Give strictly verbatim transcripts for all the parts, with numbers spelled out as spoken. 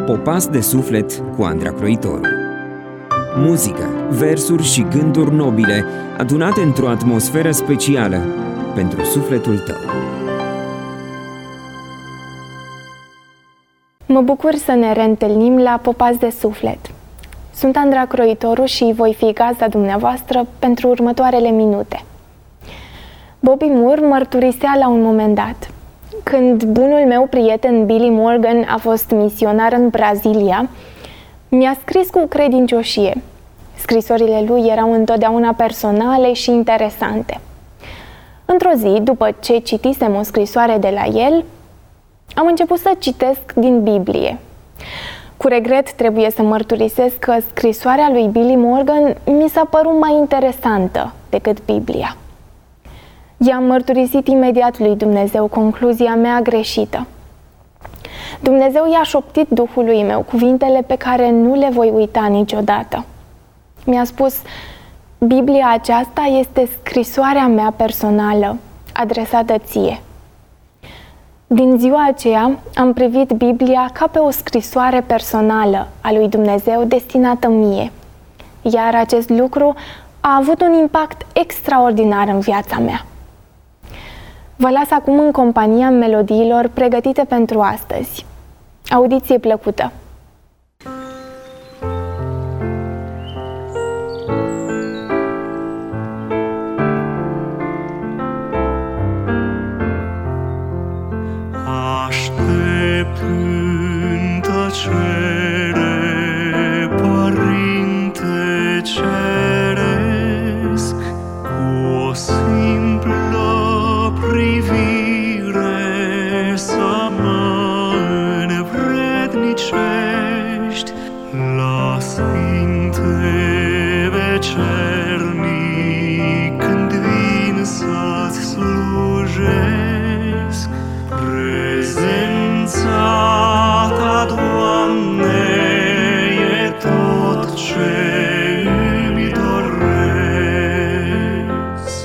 Popas de suflet cu Andra Croitoru. Muzică, versuri și gânduri nobile adunate într-o atmosferă specială pentru sufletul tău. Mă bucur să ne reîntâlnim la Popas de suflet. Sunt Andra Croitoru și voi fi gazda dumneavoastră pentru următoarele minute. Bobby Moore mărturisea la un moment dat: când bunul meu prieten Billy Morgan a fost misionar în Brazilia, mi-a scris cu credincioșie. Scrisorile lui erau întotdeauna personale și interesante. Într-o zi, după ce citisem o scrisoare de la el, am început să citesc din Biblie. Cu regret trebuie să mărturisesc că scrisoarea lui Billy Morgan mi s-a părut mai interesantă decât Biblia. I-am mărturisit imediat lui Dumnezeu concluzia mea greșită. Dumnezeu i-a șoptit Duhului meu cuvintele pe care nu le voi uita niciodată. Mi-a spus: Biblia aceasta este scrisoarea mea personală, adresată ție. Din ziua aceea am privit Biblia ca pe o scrisoare personală a lui Dumnezeu destinată mie, iar acest lucru a avut un impact extraordinar în viața mea. Vă las acum în compania melodiilor pregătite pentru astăzi. Audiție plăcută! Aștept în tăcere, Părinte Ceresc, cu o simplă privire să mă învrednicești la sfinte vecernic, când vin să-ți slujesc. Prezența ta, Doamne, e tot ce îmi doresc.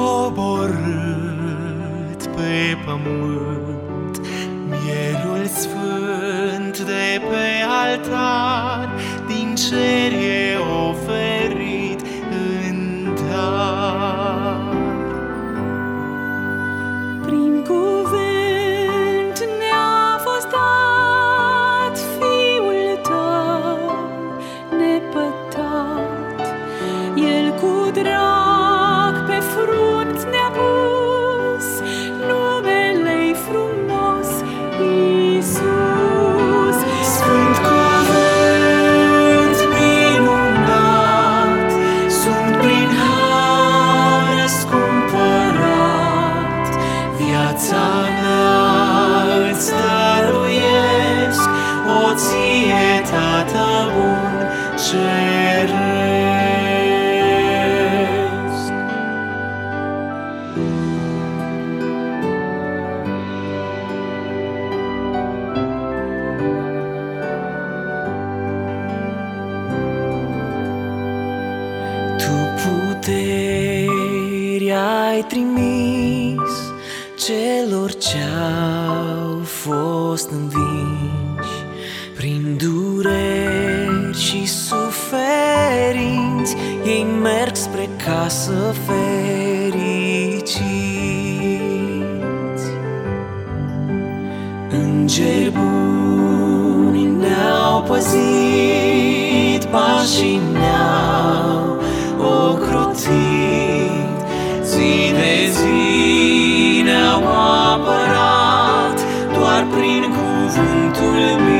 coborât pe pământ mielul sfânt de pe altar, din cer e oferit în dar. Prin cuvânt ne-a fost dat Fiul Tău nepătat, El cu drag pe frunt ne-a pus, numele-i frumos, Iisus. Sfânt cuvânt minunat, sunt prin har răscumpărat, viața mea îți dăruiesc, o ție, Tată bun ceresc. Tu puteri ai trimis celor ce-au fost învinși, prin dureri și suferinți, ei merg spre casă fericiți. Îngeri buni ne-au păzit, pașii ne-au ocrotit, zi de zi ne-au apărat, doar prin cuvântul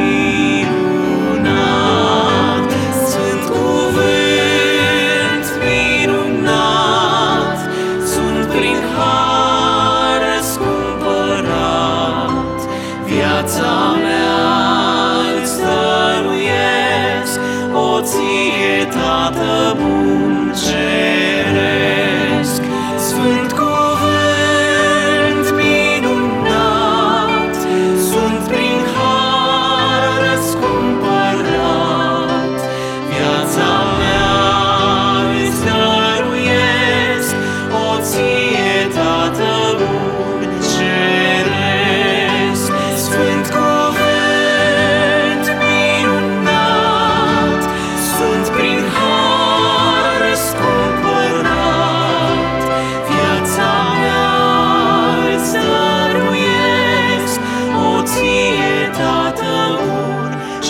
minunat. Sunt cuvânt minunat, sunt prin har răscumpărat, viața mea îți dăruiesc, o ție, Tată bun ceresc. Sfânt cuvânt minunat, sunt prin har răscumpărat, viața mea îți dăruiesc, o ție, Tată bun ceresc. Sfânt cuvânt minunat, sunt prin har răscumpărat, viața mea îți dăruiesc, o ție, Tată bun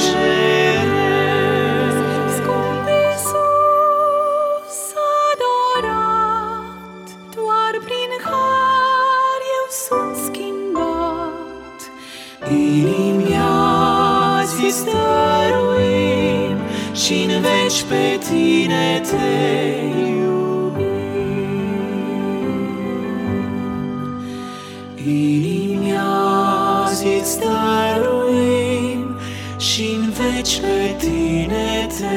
ceresc. Scump Iisus adorat, doar prin har eu sunt schimbat. Inimii azi îți dăruim și-n veci pe tine te iubim. Inimii azi îți dăruim și-n veci pe tine te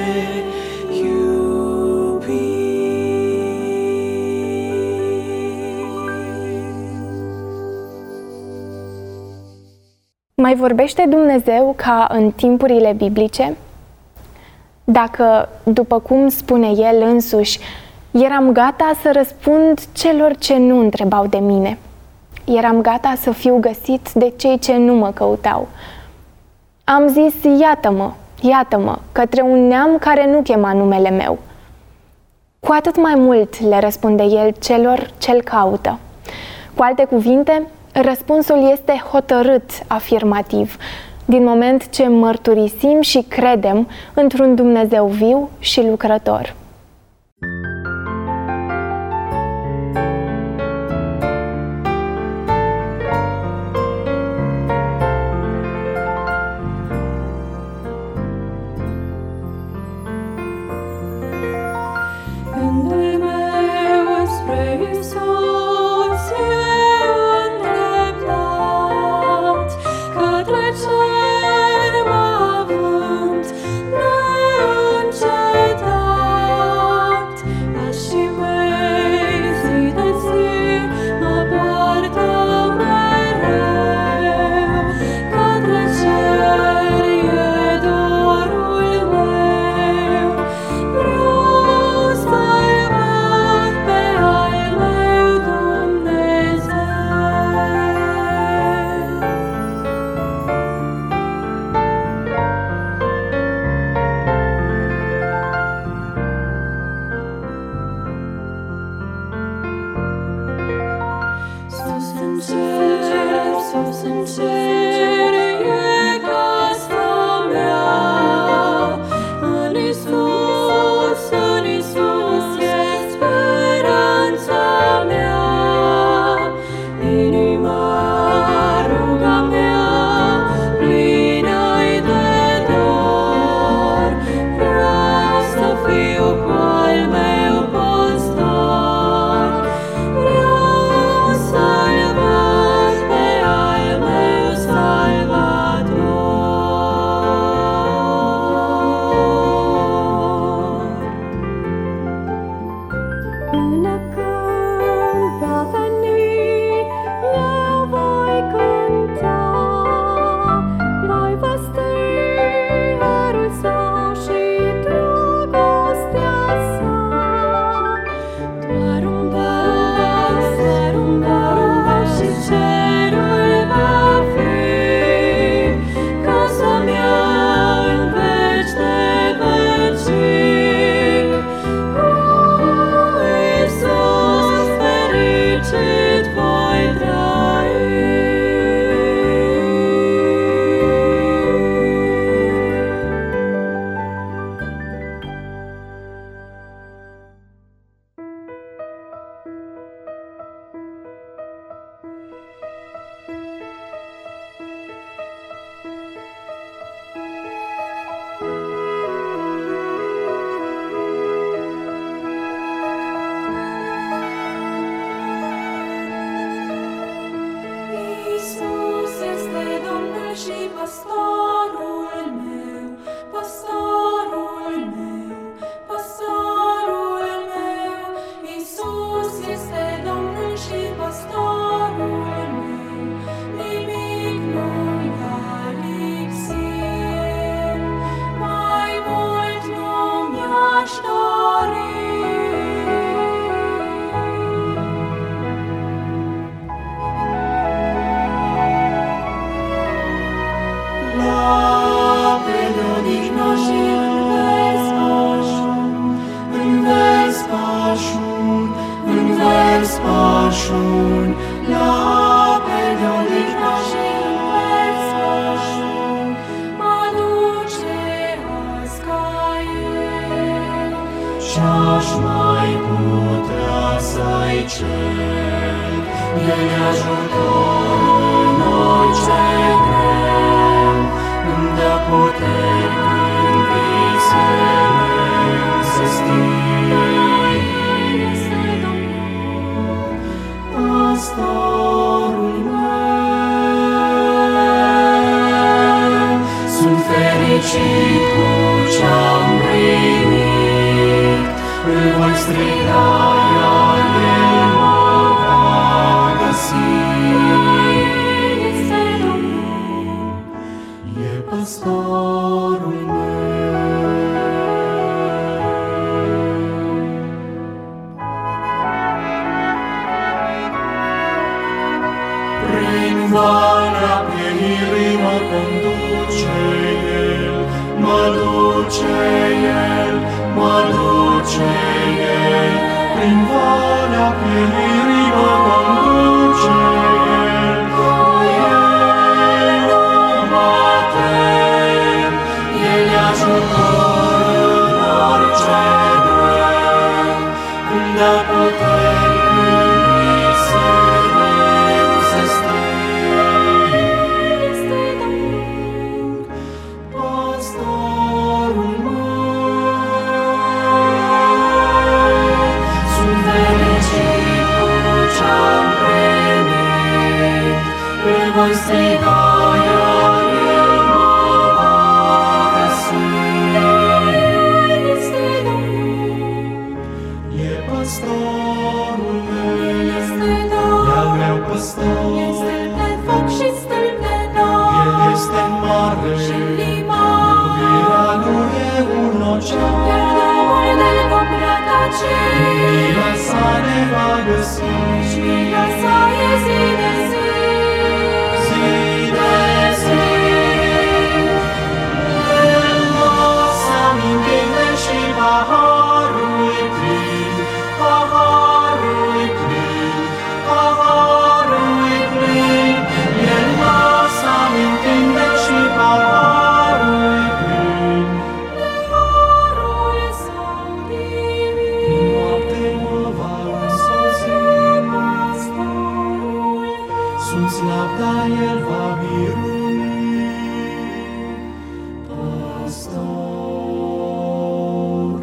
Mai vorbește Dumnezeu ca în timpurile biblice? Dacă, după cum spune El însuși, eram gata să răspund celor ce nu întrebau de mine. Eram gata să fiu găsit de cei ce nu mă căutau. Am zis, iată-mă, iată-mă, către un neam care nu chema numele meu. Cu atât mai mult le răspunde El celor ce-L caută. Cu alte cuvinte, răspunsul este hotărât afirmativ, din moment ce mărturisim și credem într-un Dumnezeu viu și lucrător. Gândul meu spre Iisus e îndreptat, către cer mă având neîncetat. în cer, sus în cer, e casa mea. În Iisus, în Iisus e speranța mea. Inima, ruga mea, plină-i de dor. Vreau să fiu cu al meu păstor. Vreau să-l văd pe al meu salvator. Până când va veni, eu voi cânta, voi vesti harul său și dragostea sa. Doar un pas, doar un pas și cerul va fi casa mea în veci de vecii. Cu Iisus fericit voi trăi. Iisus este Domnul și păstorul meu, păstorul meu, păstorul meu. Iisus este Domnul și păstorul meu, nimic nu-mi va lipsi. Mai mult nu mi-aș dori. La periodică și în vespașun, în vespașun, în vespașun. La periodică și în vespașun, mă duce azi ca el. Și-aș mai putea să-i cer, El e ajutor în orice greu. Îmi dă puteri când visele se sting. Este Domnul, păstorul meu. Sunt fericit cu ce-am primit, îl voi striga, iar El mă va găsi. Este Domnul, e păstorul meu. Prin valea pieirii mă conduce El, mă duce El, mă duce El. Prin valea pieirii mă conduce El, cu El nu mă tem. El e ajutor în orice greu, îmi dă puteri când visele se sting. Este Domnul, păstorul meu. Sunt fericit cu ce-am primit, îl voi striga, iar El mă va găsi. Este Domnul, e păstorul meu. El este Domnul, e-al meu păstor. E stâlp de foc și stâlp de nor. El este mare și limar. Iubirea Lui e un ocean. Iar drumul de-l vom rătăci. Mila sa ne va găsi. Și mila sa e zi de zi. Zi de zi. El lasă amintire și paharul plin, paharul plin, paharul plin. răbda, El va birui. Păstorul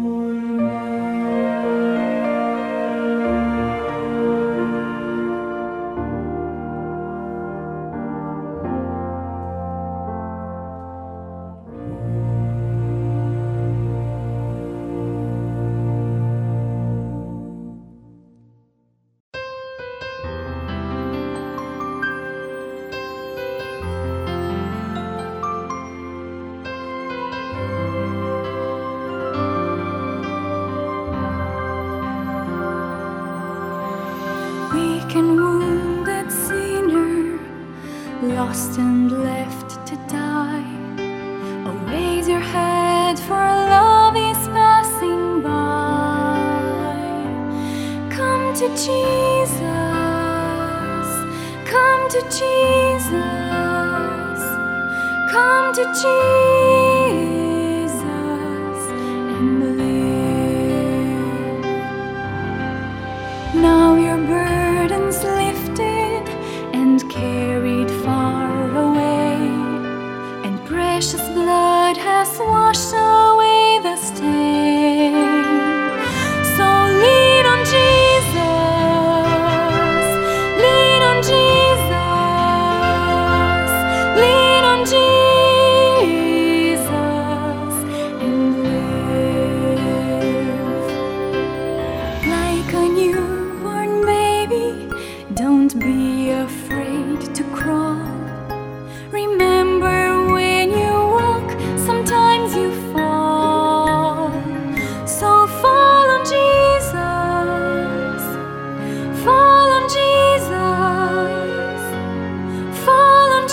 weak and wounded sinner, lost and left to die. Oh, raise your head, for love is passing by. Come to Jesus, come to Jesus, come to Jesus and live. Now your burdens lifted and carried far away, and precious blood has washed away the stain. So lean on Jesus, lean on Jesus, lean on Jesus and live. Like a newborn baby, don't be afraid to crawl. Remember, when you walk, sometimes you fall. So fall on Jesus, fall on Jesus, fall on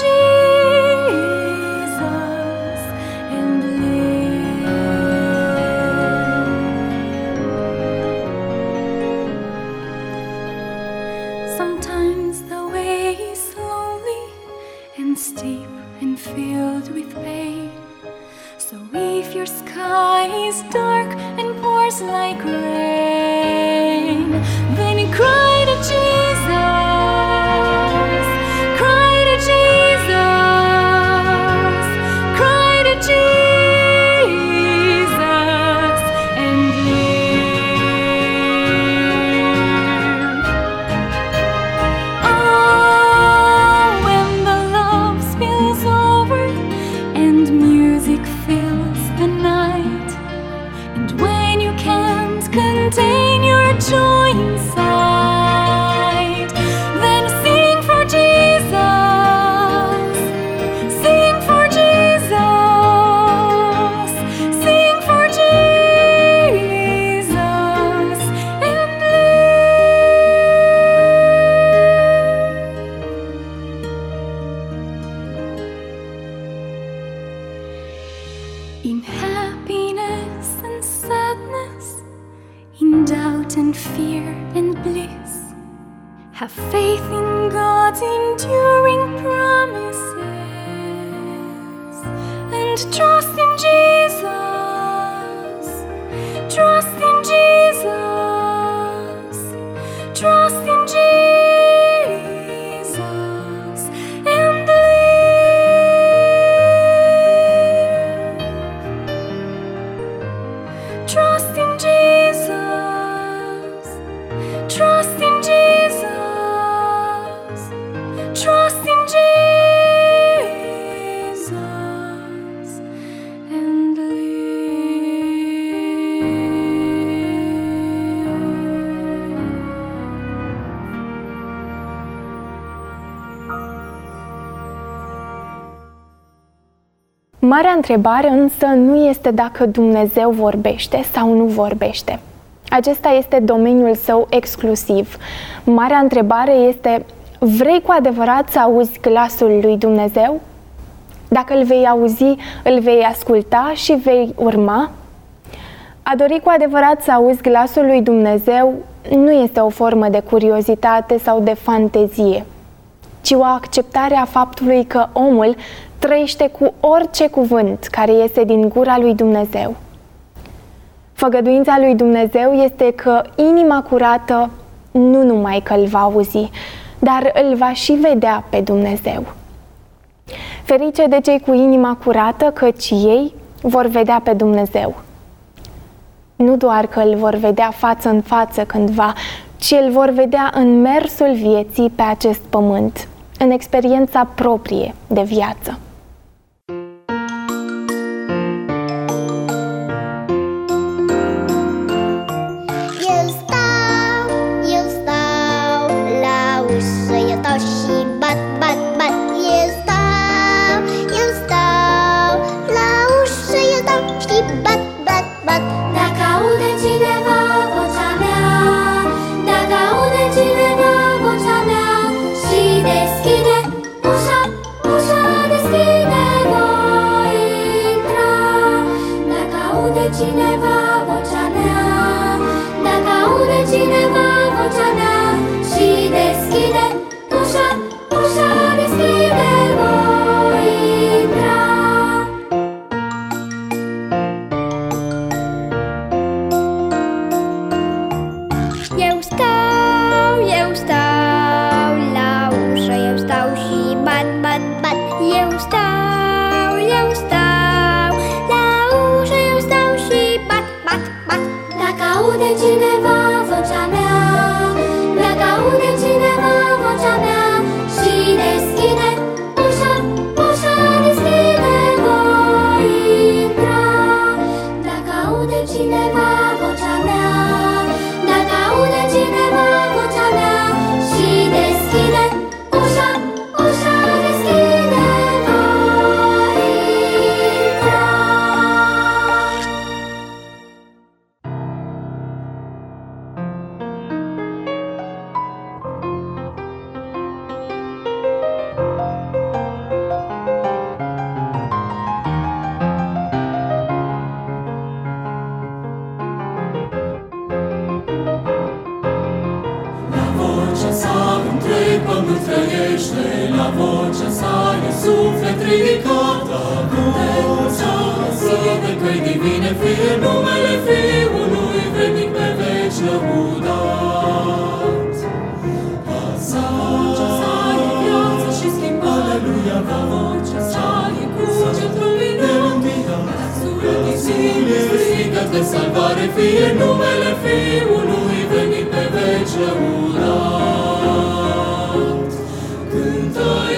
Jesus and live. Sometimes the way is lonely and steep and filled with pain. So if your sky is dark and pours like rain, then cry to Jesus, cry to Jesus, cry to Jesus and live. Oh, when the love spills over and music fills the night, and when you can't contain your joy inside, then sing for Jesus, sing for Jesus, sing for Jesus and live. In happiness and sadness, in doubt and fear and bliss, have faith in God's enduring promises, and trust in Jesus, trust in Jesus, trust in Jesus and live. Trust in Jesus, trust in Jesus, trust in Jesus and Marea întrebare însă nu este dacă Dumnezeu vorbește sau nu vorbește. Acesta este domeniul său exclusiv. Marea întrebare este: vrei cu adevărat să auzi glasul lui Dumnezeu? Dacă îl vei auzi, îl vei asculta și vei urma? A dori cu adevărat să auzi glasul lui Dumnezeu nu este o formă de curiozitate sau de fantezie, ci o acceptare a faptului că omul trăiește cu orice cuvânt care iese din gura lui Dumnezeu. Făgăduința lui Dumnezeu este că inima curată nu numai că îl va auzi, dar îl va și vedea pe Dumnezeu. Ferice de cei cu inima curată, căci ei vor vedea pe Dumnezeu. Nu doar că îl vor vedea față în față cândva, ci îl vor vedea în mersul vieții pe acest pământ, în experiența proprie de viață. Eu stau, eu stau la ușă, eu stau și bat, bat, bat. Eu stau, eu stau la ușă, eu stau și bat, bat, bat. Dacă aude cineva vocea mea, dacă aude cineva vocea mea și deschide ușa, ușa deschide, voi intra. Dacă aude cineva vocea mea, dacă aude cineva vocea mea și deschide ușa, ușa deschide, voi intra. Eu stau, eu stau la ușă, eu stau și bat, bat, bat. Eu stau, eu stau la ușă, eu stau și bat, bat, bat. Dacă aude cineva vocea mea, dacă aude cineva vocea mea și deschide ușa, ușa deschide, voi intra. Dacă aude cineva vocea mea, dacă aude cineva vocea mea și deschide ușa, ușa deschide, voi intra. La vocea sa întreg pământ trăiește, la vocea sa e suflet ridicat. La vocea sa de căi divine fie numele Fiului vrednic pe veci lăudat. La vocea sa e viață și schimbare, aleluia, la vocea sa e cuget luminat. La sunet strigăt de salvare fie numele Fiului vrednic pe veci lăudat. Cântă-i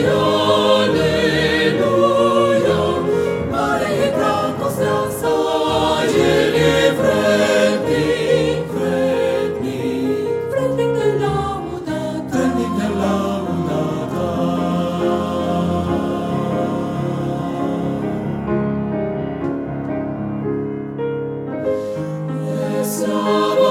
aleluia, mare e dragostea sa, El e vrednic, vrednic, vrednic de laudă, vrednic de laudă ta. E slavă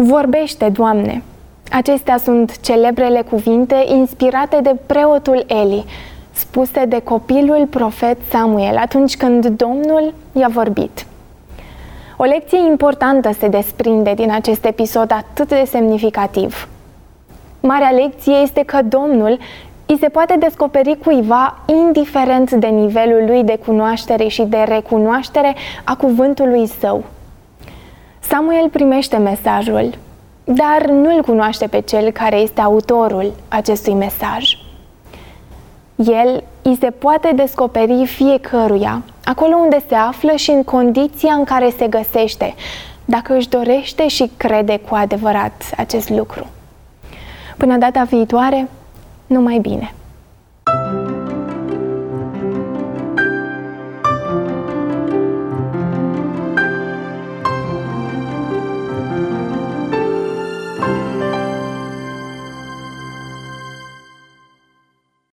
Vorbește, Doamne! Acestea sunt celebrele cuvinte inspirate de preotul Eli, spuse de copilul profet Samuel atunci când Domnul i-a vorbit. O lecție importantă se desprinde din acest episod atât de semnificativ. Marea lecție este că Domnul îi se poate descoperi cuiva indiferent de nivelul lui de cunoaștere și de recunoaștere a cuvântului său. Samuel primește mesajul, dar nu-l cunoaște pe cel care este autorul acestui mesaj. El îi se poate descoperi fiecăruia, acolo unde se află și în condiția în care se găsește, dacă își dorește și crede cu adevărat acest lucru. Până data viitoare, numai bine!